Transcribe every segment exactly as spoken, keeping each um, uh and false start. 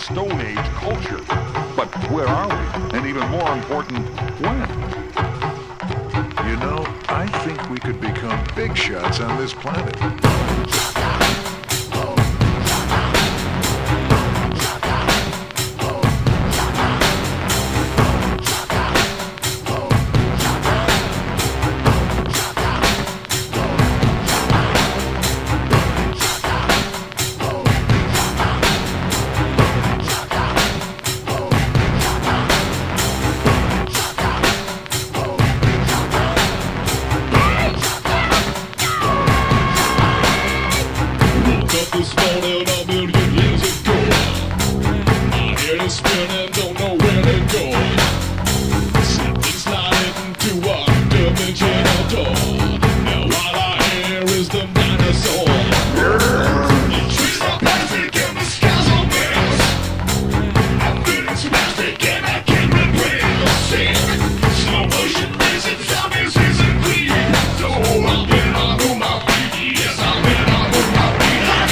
Stone Age culture. But where are we? And even more important, when? You know, I think we could become big shots on this planet. This morning a million years ago, my head is spinning, don't know where to go. Something's sliding to a dimensional door. Now all I hear is the dinosaur. The trees are plastic and the skies are glass. I'm feeling spastic and I can't replace the sand. Slow motion racing zombies isn't clean. So I've been on my feet, yes I've been on my feet.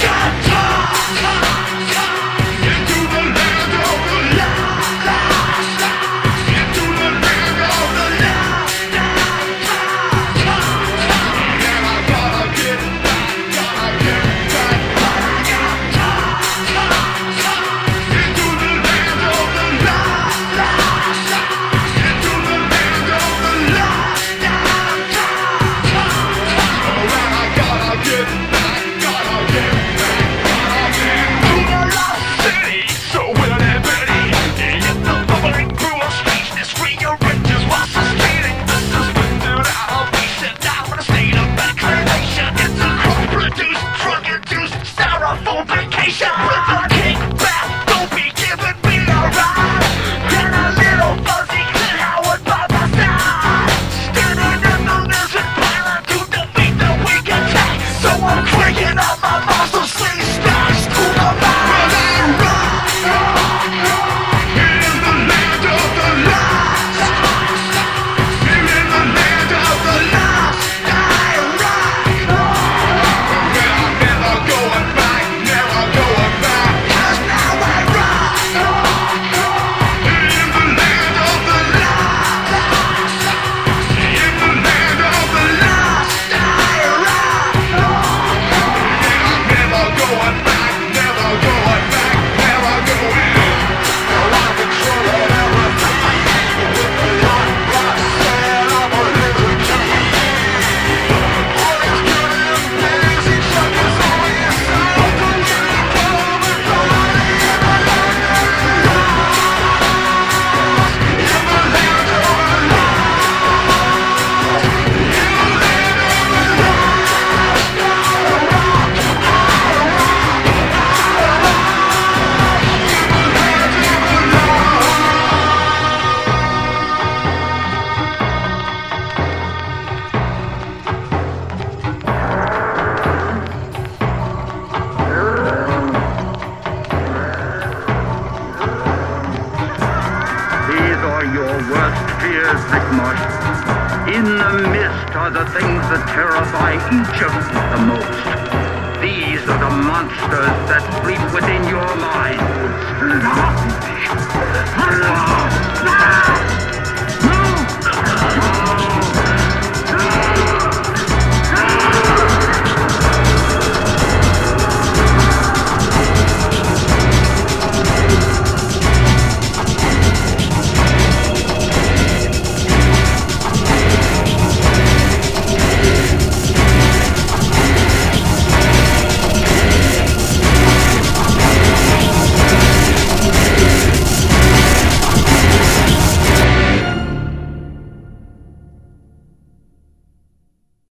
Your worst fears, Rickmore. In the mist are the things that terrify each of you the most. These are the monsters that sleep within your mind.